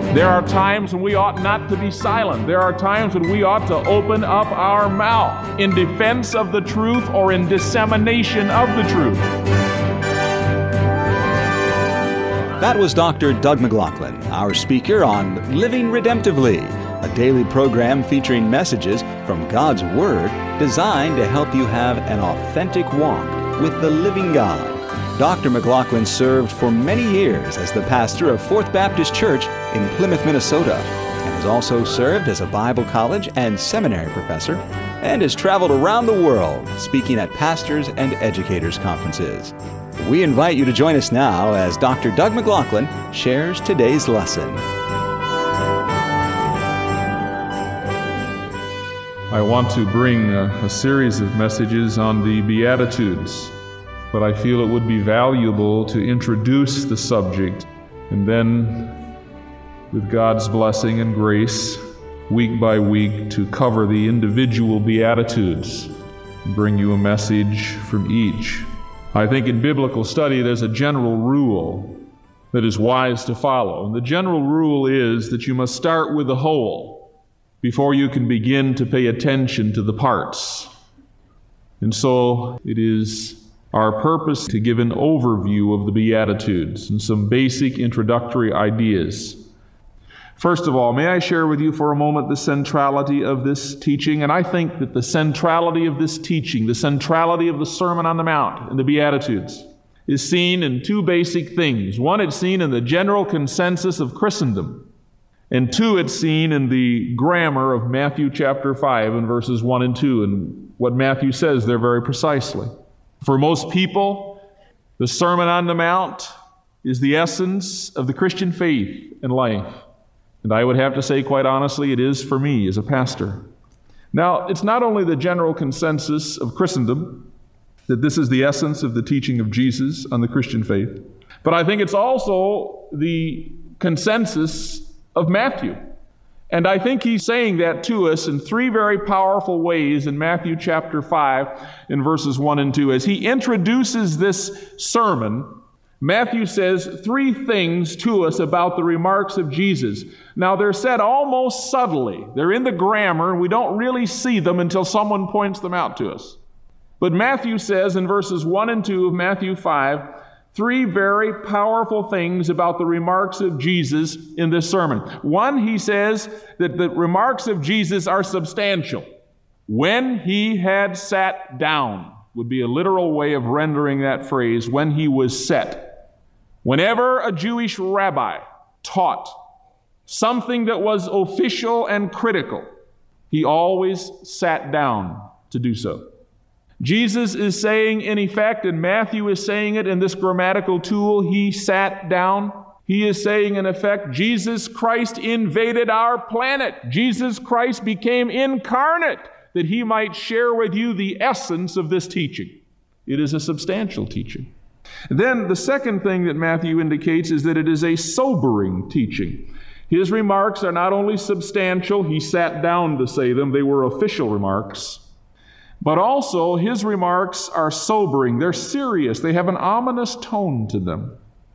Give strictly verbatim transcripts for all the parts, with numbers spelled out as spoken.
There are times when we ought not to be silent. There are times when we ought to open up our mouth in defense of the truth or in dissemination of the truth. That was Doctor Doug McLaughlin, our speaker on Living Redemptively, a daily program featuring messages from God's Word designed to help you have an authentic walk with the living God. Doctor McLaughlin served for many years as the pastor of Fourth Baptist Church in Plymouth, Minnesota, and has also served as a Bible college and seminary professor, and has traveled around the world speaking at pastors' and educators' conferences. We invite you to join us now as Doctor Doug McLaughlin shares today's lesson. I want to bring a, a series of messages on the Beatitudes, but I feel it would be valuable to introduce the subject and then, with God's blessing and grace, week by week, to cover the individual Beatitudes and bring you a message from each. I think in biblical study there's a general rule that is wise to follow. And the general rule is that you must start with the whole before you can begin to pay attention to the parts. And so it is our purpose to give an overview of the Beatitudes and some basic introductory ideas. First of all, may I share with you for a moment the centrality of this teaching? And I think that the centrality of this teaching, the centrality of the Sermon on the Mount and the Beatitudes, is seen in two basic things. One, it's seen in the general consensus of Christendom. And two, it's seen in the grammar of Matthew chapter five and verses one and two, and what Matthew says there very precisely. For most people, the Sermon on the Mount is the essence of the Christian faith and life. And I would have to say, quite honestly, it is for me as a pastor. Now, it's not only the general consensus of Christendom that this is the essence of the teaching of Jesus on the Christian faith, but I think it's also the consensus of Matthew. And I think he's saying that to us in three very powerful ways in Matthew chapter five in verses one and two. As he introduces this sermon, Matthew says three things to us about the remarks of Jesus. Now, they're said almost subtly. They're in the grammar, and we don't really see them until someone points them out to us. But Matthew says in verses one and two of Matthew five, three very powerful things about the remarks of Jesus in this sermon. One, he says that the remarks of Jesus are substantial. When he had sat down would be a literal way of rendering that phrase, when he was set. Whenever a Jewish rabbi taught something that was official and critical, he always sat down to do so. Jesus is saying, in effect, and Matthew is saying it in this grammatical tool, he sat down. He is saying, in effect, Jesus Christ invaded our planet. Jesus Christ became incarnate that he might share with you the essence of this teaching. It is a substantial teaching. Then the second thing that Matthew indicates is that it is a sobering teaching. His remarks are not only substantial, he sat down to say them, they were official remarks, but also his remarks are sobering. They're serious. They have an ominous tone to them.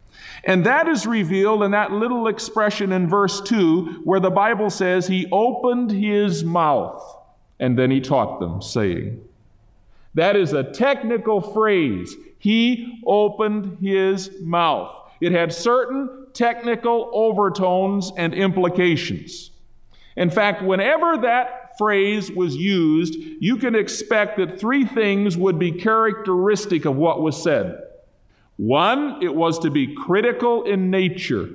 And that is revealed in that little expression in verse two where the Bible says he opened his mouth and then he taught them, saying. That is a technical phrase. He opened his mouth. It had certain technical overtones and implications. In fact, whenever that phrase was used, you can expect that three things would be characteristic of what was said. One, it was to be critical in nature.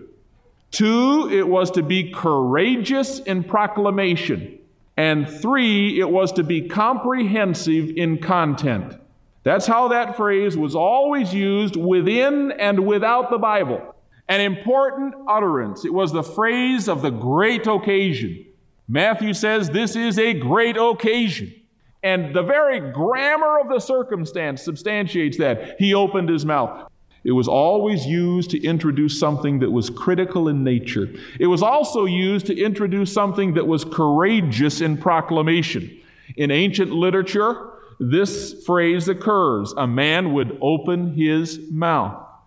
Two, it was to be courageous in proclamation. And three, it was to be comprehensive in content. That's how that phrase was always used within and without the Bible. An important utterance. It was the phrase of the great occasion. Matthew says this is a great occasion. And the very grammar of the circumstance substantiates that. He opened his mouth. It was always used to introduce something that was critical in nature. It was also used to introduce something that was courageous in proclamation. In ancient literature, this phrase occurs. A man would open his mouth.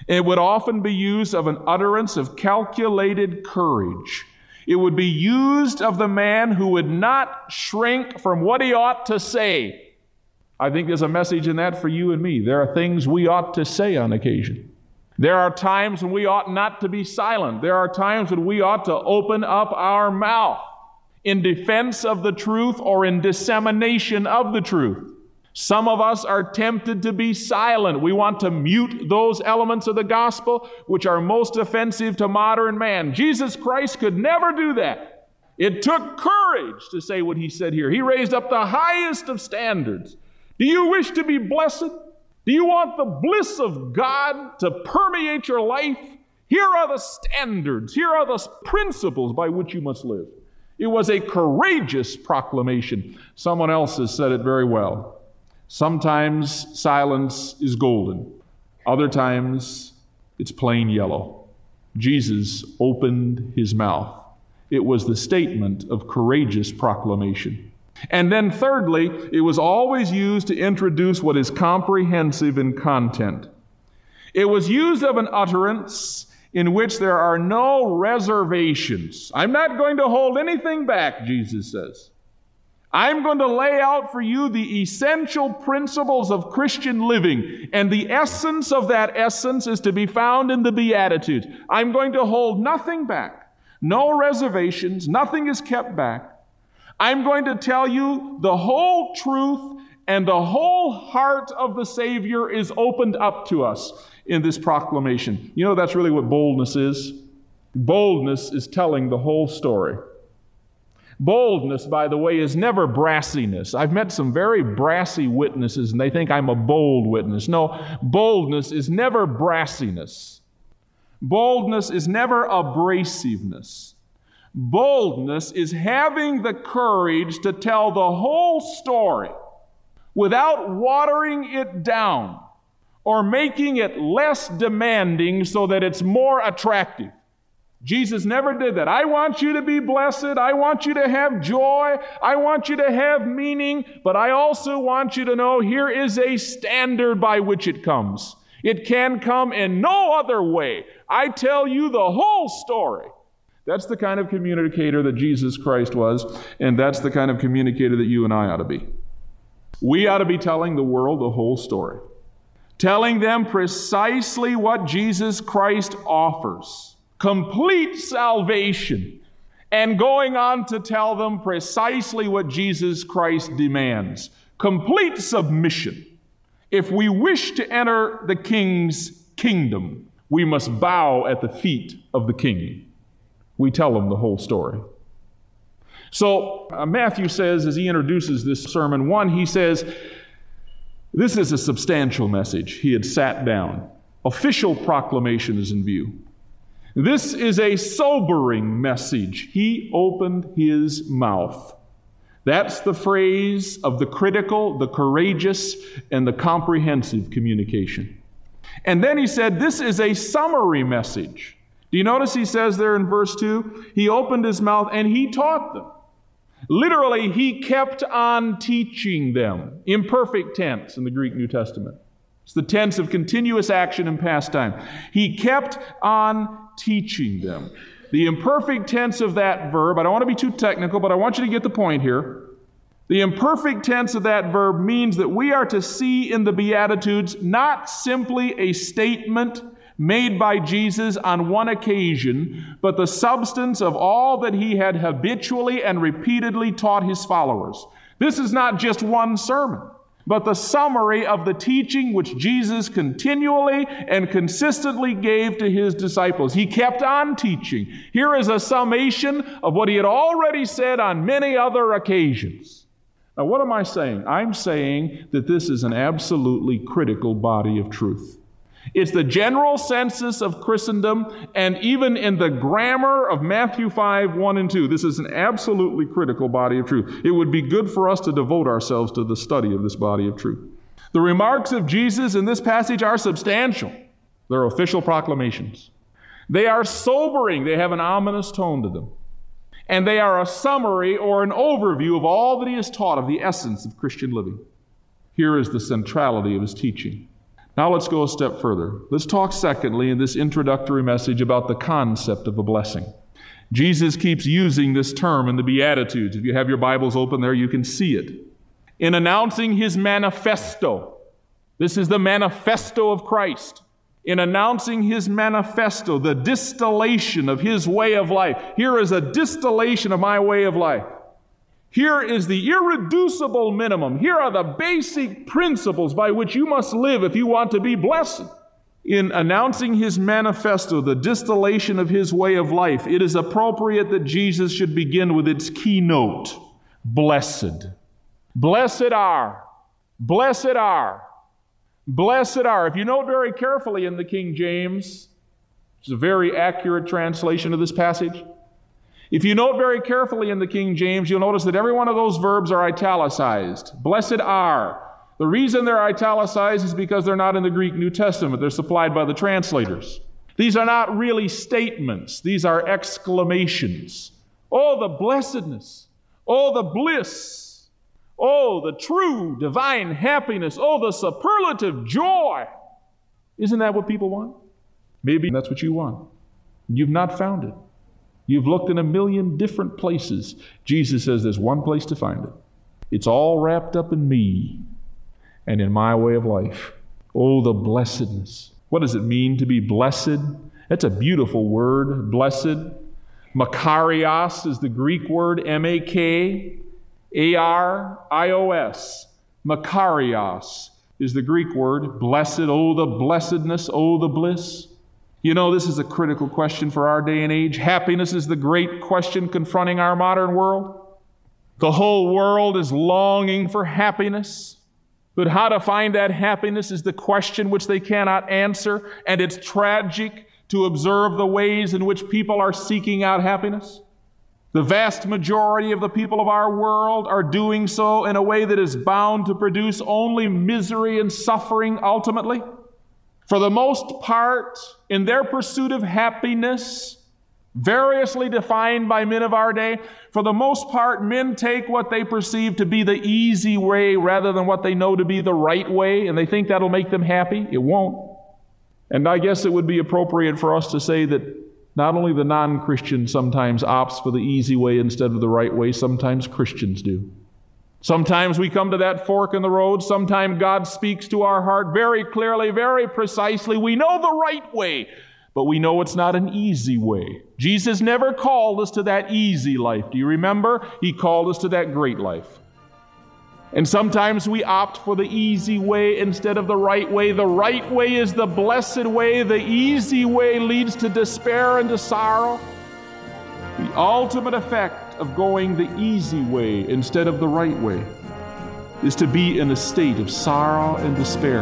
It would often be used of an utterance of calculated courage. It would be used of the man who would not shrink from what he ought to say. I think there's a message in that for you and me. There are things we ought to say on occasion. There are times when we ought not to be silent. There are times when we ought to open up our mouth in defense of the truth or in dissemination of the truth. Some of us are tempted to be silent. We want to mute those elements of the gospel which are most offensive to modern man. Jesus Christ could never do that. It took courage to say what he said here. He raised up the highest of standards. Do you wish to be blessed? Do you want the bliss of God to permeate your life? Here are the standards. Here are the principles by which you must live. It was a courageous proclamation. Someone else has said it very well. Sometimes silence is golden. Other times it's plain yellow. Jesus opened his mouth. It was the statement of courageous proclamation. And then thirdly, it was always used to introduce what is comprehensive in content. It was used of an utterance in which there are no reservations. I'm not going to hold anything back, Jesus says. I'm going to lay out for you the essential principles of Christian living, and the essence of that essence is to be found in the Beatitudes. I'm going to hold nothing back, no reservations, nothing is kept back. I'm going to tell you the whole truth, and the whole heart of the Savior is opened up to us in this proclamation. You know, that's really what boldness is. Boldness is telling the whole story. Boldness, by the way, is never brassiness. I've met some very brassy witnesses, and they think I'm a bold witness. No, boldness is never brassiness. Boldness is never abrasiveness. Boldness is having the courage to tell the whole story without watering it down or making it less demanding so that it's more attractive. Jesus never did that. I want you to be blessed. I want you to have joy. I want you to have meaning. But I also want you to know here is a standard by which it comes. It can come in no other way. I tell you the whole story. That's the kind of communicator that Jesus Christ was, and that's the kind of communicator that you and I ought to be. We ought to be telling the world the whole story, telling them precisely what Jesus Christ offers. Complete salvation, and going on to tell them precisely what Jesus Christ demands. Complete submission. If we wish to enter the King's kingdom, we must bow at the feet of the King. We tell them the whole story. So uh, Matthew says, as he introduces this sermon, one, he says, this is a substantial message. He had sat down. Official proclamation is in view. This is a sobering message. He opened his mouth. That's the phrase of the critical, the courageous, and the comprehensive communication. And then he said, this is a summary message. Do you notice he says there in verse two, he opened his mouth and he taught them. Literally, he kept on teaching them. Imperfect tense in the Greek New Testament. It's the tense of continuous action and past time. He kept on teaching them. The imperfect tense of that verb, I don't want to be too technical, but I want you to get the point here. The imperfect tense of that verb means that we are to see in the Beatitudes not simply a statement made by Jesus on one occasion, but the substance of all that he had habitually and repeatedly taught his followers. This is not just one sermon, but the summary of the teaching which Jesus continually and consistently gave to his disciples. He kept on teaching. Here is a summation of what he had already said on many other occasions. Now, what am I saying? I'm saying that this is an absolutely critical body of truth. It's the general census of Christendom, and even in the grammar of Matthew five, one and two, this is an absolutely critical body of truth. It would be good for us to devote ourselves to the study of this body of truth. The remarks of Jesus in this passage are substantial. They're official proclamations. They are sobering. They have an ominous tone to them. And they are a summary or an overview of all that he has taught of the essence of Christian living. Here is the centrality of his teaching. Now let's go a step further. Let's talk secondly in this introductory message about the concept of a blessing. Jesus keeps using this term in the Beatitudes. If you have your Bibles open there, you can see it. In announcing His manifesto, this is the manifesto of Christ. In announcing His manifesto, the distillation of His way of life. Here is a distillation of my way of life. Here is the irreducible minimum. Here are the basic principles by which you must live if you want to be blessed. In announcing His manifesto, the distillation of His way of life, it is appropriate that Jesus should begin with its keynote, blessed. Blessed are, blessed are, blessed are. If you note very carefully in the King James, which is a very accurate translation of this passage, if you note very carefully in the King James, you'll notice that every one of those verbs are italicized. Blessed are. The reason they're italicized is because they're not in the Greek New Testament. They're supplied by the translators. These are not really statements. These are exclamations. Oh, the blessedness. Oh, the bliss. Oh, the true divine happiness. Oh, the superlative joy. Isn't that what people want? Maybe that's what you want. You've not found it. You've looked in a million different places. Jesus says there's one place to find it. It's all wrapped up in me and in my way of life. Oh, the blessedness. What does it mean to be blessed? That's a beautiful word, blessed. Makarios is the Greek word, M A K A R I O S. Makarios is the Greek word, blessed. Oh, the blessedness. Oh, the bliss. You know, this is a critical question for our day and age. Happiness is the great question confronting our modern world. The whole world is longing for happiness. But how to find that happiness is the question which they cannot answer. And it's tragic to observe the ways in which people are seeking out happiness. The vast majority of the people of our world are doing so in a way that is bound to produce only misery and suffering ultimately. For the most part, in their pursuit of happiness, variously defined by men of our day, for the most part, men take what they perceive to be the easy way rather than what they know to be the right way, and they think that'll make them happy. It won't. And I guess it would be appropriate for us to say that not only the non-Christian sometimes opts for the easy way instead of the right way, sometimes Christians do. Sometimes we come to that fork in the road. Sometimes God speaks to our heart very clearly, very precisely. We know the right way, but we know it's not an easy way. Jesus never called us to that easy life. Do you remember? He called us to that great life. And sometimes we opt for the easy way instead of the right way. The right way is the blessed way. The easy way leads to despair and to sorrow. The ultimate effect of going the easy way instead of the right way is to be in a state of sorrow and despair.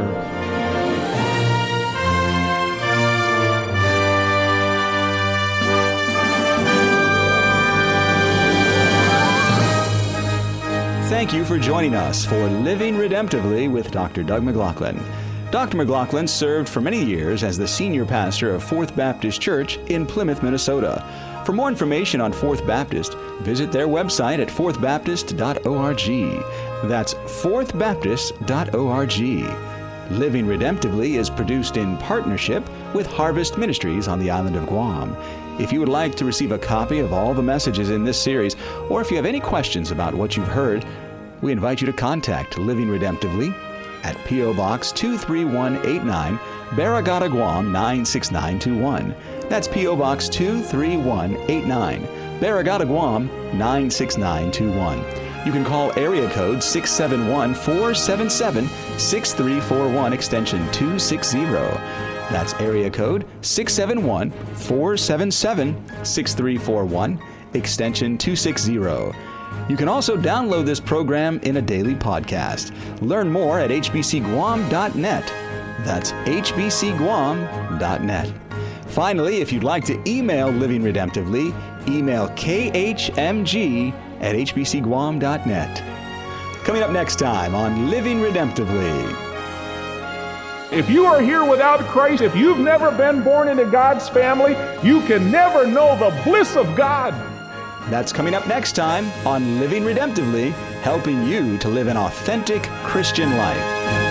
Thank you for joining us for Living Redemptively with Doctor Doug McLaughlin. Doctor McLaughlin served for many years as the senior pastor of Fourth Baptist Church in Plymouth, Minnesota. For more information on Fourth Baptist, visit their website at fourth baptist dot org. That's fourth baptist dot org. Living Redemptively is produced in partnership with Harvest Ministries on the island of Guam. If you would like to receive a copy of all the messages in this series, or if you have any questions about what you've heard, we invite you to contact Living Redemptively at P O Box two three one eight nine, Barragata, Guam nine six nine two one. That's P O Box two three one eight nine, Barragata, Guam nine six nine two one. You can call area code six seven one, four seven seven, six three four one, extension two sixty. That's area code six seven one, four seven seven, six three four one, extension two sixty. You can also download this program in a daily podcast. Learn more at h b c guam dot net. That's h b c guam dot net. Finally, if you'd like to email Living Redemptively, email k h m g at h b c guam dot net. Coming up next time on Living Redemptively. If you are here without Christ, if you've never been born into God's family, you can never know the bliss of God. That's coming up next time on Living Redemptively, helping you to live an authentic Christian life.